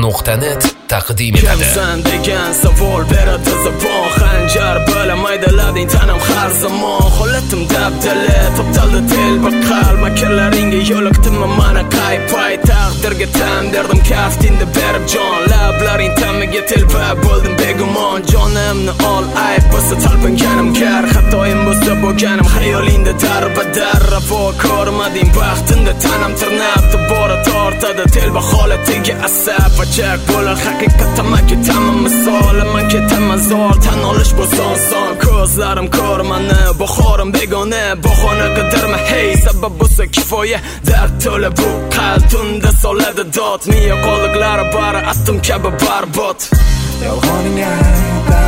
Mustava.net taqdim etadi. Kimsan degan savol beradi zabon, xanjar bilamaydi lading tanam har zamon. Holatim dabdala toptaldi telba qalb, makarlaringga yo'liqdimmi mana qaypay. Taqdirga tan derdim kaftinda berib jon, lablaring tamiga telba bo'ldim begumon. Jonimni ol ayb bo'lsa talpinganim kar, xatoyim bo'lsa bo'lganim xayolingda darbadar. Ravo ko'rmading baxtinda tanam tirnabdi, bora tortadi telba holatiga asab. Vachak bo'lar haqiqatda man ketaman misol, man ketaman zor tan olish bo'lson son. Ko'zlarim ko'rmani bahorim begona, bahona qidirma hey, sabab bo'lsa kifoya. Dard to'la bu qalbimda soladi dod, miya qoldiqlari bari atom kabi barbod. Yolg'oning aytda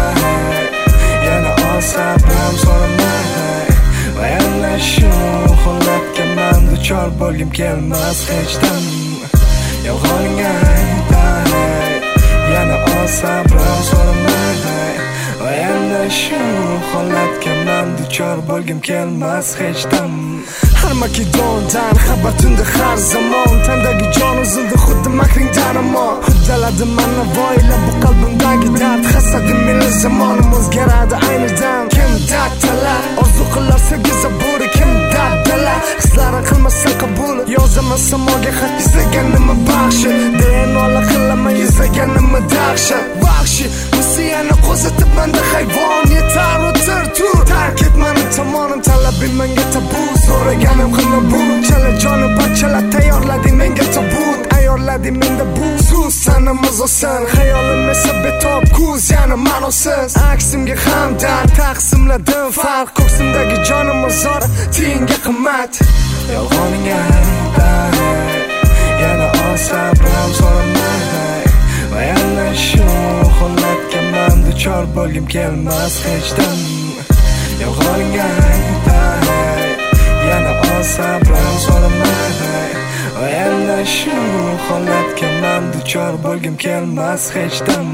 yana olsam so'ramay, va yana shu holatga man duchor bo'lgim kelmas hech dam. Yolg'oning aytda yana olsam so'ramay, va yana shu holatga man duchor bo'lgim kelmas hech dam. Har makidondan xabar tunda har zamon, tandagi jon uzildi xuddi makringdan ammo. Huddaladim mana voyla bu qalbimdagi dard, hasadim meni zamonim o'zgaradi aynidan. Kim dardtalar orzu qilar sevgi zaburi, kim darddalar hislarini qilmasa qabul. Yozaman samoga xat izlaganimni baxshi, deya nola qilaman izlaganimni dahshat. Vahshi misiyani qo'zitib manda hayvon, yetar o'tir tur, tark et mani tomonim, talabim menga tabu. So'raganim qilma bu, chala jonim parchalab tayyorlading menga tabut, ayyorlading menda bu so'z sanamiz oson, xayolim esa betob ko'z yana ma'nosiz. Aksimga ham dard taqsimladim farq, ko'ksimdagi jonim o'zora tiyinga qimmat. Yolg'oning aytda yana olsam so'ramay, va yana shu holatga man duchor bo'lgim kelmas hech dam. Yolg'oning aytda yana olsam so'ramay, va yana shu holatga man duchor bo'lgim kelmas hech dam.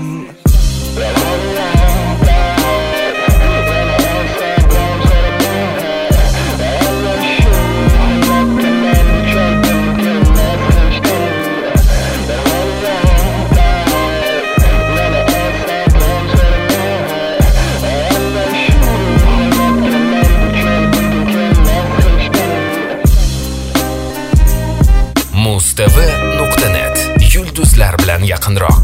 Mustava.net yulduzlar bilan yaqinroq.